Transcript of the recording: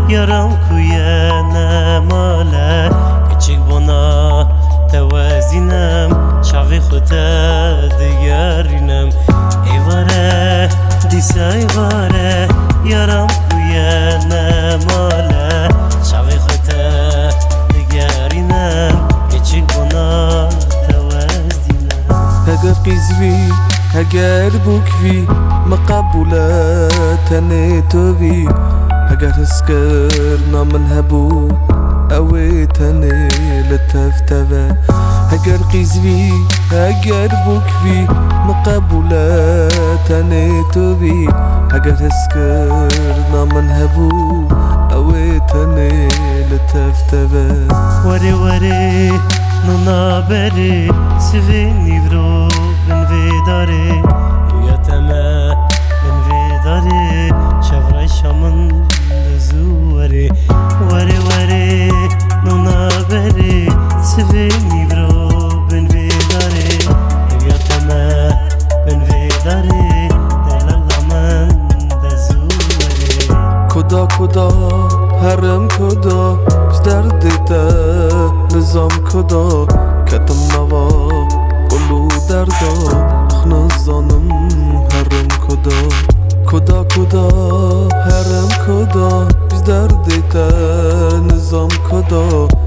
یارم کویه نماله کچک بنا توازینم شاوی خوده دیگرینم ایواره دیسه ایواره یارم کویه نماله شاوی خوده دیگرینم کچک بنا توازینم اگر قیزوی اگر بوکوی مقبوله تنه توی اگر حس کرنا من هبو اوی تنه لتفتوه اگر قیزوی اگر بوکوی مقبوله تنه توی اگر حس کرنا من هبو اوی تنه لتفتوه وره وره نونا بره سوینی برو بن ویداره یتمه بن ویداره شفرای شامن دزواره وره وره نونا بره سوینی برو بن ویداره یتمه بن ویداره دلالا من دزواره کدا کدا هرم کدا درد تا نظام کدا کتم نوا قلو دردا خنزانم هرم کدا کدا کدا هرم کدا درد تا نظام کدا